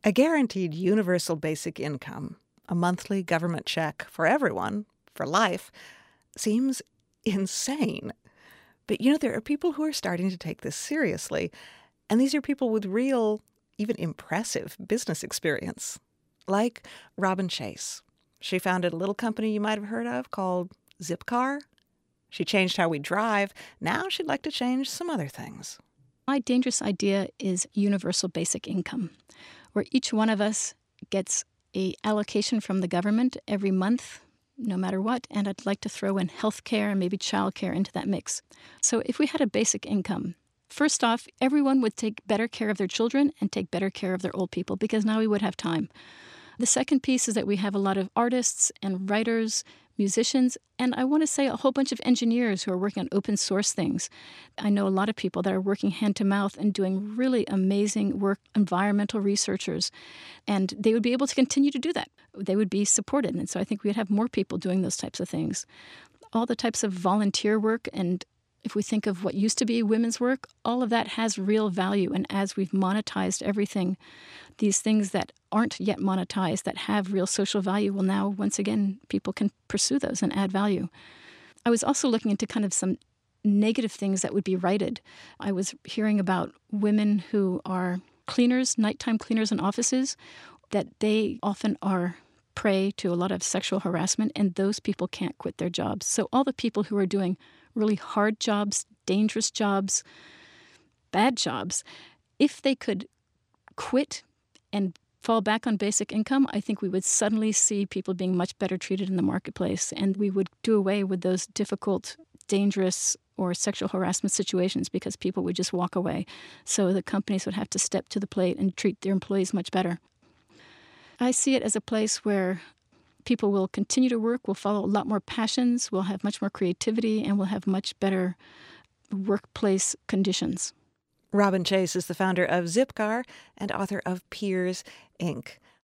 A guaranteed universal basic income, a monthly government check for everyone, for life, seems insane. But there are people who are starting to take this seriously, and these are people with real, even impressive business experience. Like Robin Chase. She founded a little company you might have heard of called Zipcar. She changed how we drive. Now she'd like to change some other things. My dangerous idea is universal basic income, where each one of us gets a allocation from the government every month, no matter what, and I'd like to throw in health care and maybe childcare into that mix. So if we had a basic income, first off, everyone would take better care of their children and take better care of their old people, because now we would have time. The second piece is that we have a lot of artists and writers, musicians, and I want to say a whole bunch of engineers who are working on open source things. I know a lot of people that are working hand to mouth and doing really amazing work, environmental researchers, and they would be able to continue to do that. They would be supported, and so I think we'd have more people doing those types of things. All the types of volunteer work, and if we think of what used to be women's work, all of that has real value, and as we've monetized everything, these things that aren't yet monetized, that have real social value, well, now, once again, people can pursue those and add value. I was also looking into kind of some negative things that would be righted. I was hearing about women who are cleaners, nighttime cleaners in offices, that they often are prey to a lot of sexual harassment, and those people can't quit their jobs. So all the people who are doing really hard jobs, dangerous jobs, bad jobs, if they could quit and fall back on basic income, I think we would suddenly see people being much better treated in the marketplace, and we would do away with those difficult, dangerous, or sexual harassment situations because people would just walk away. So the companies would have to step to the plate and treat their employees much better. I see it as a place where people will continue to work, will follow a lot more passions, will have much more creativity, and will have much better workplace conditions. Robin Chase is the founder of Zipcar and author of Peers, Inc.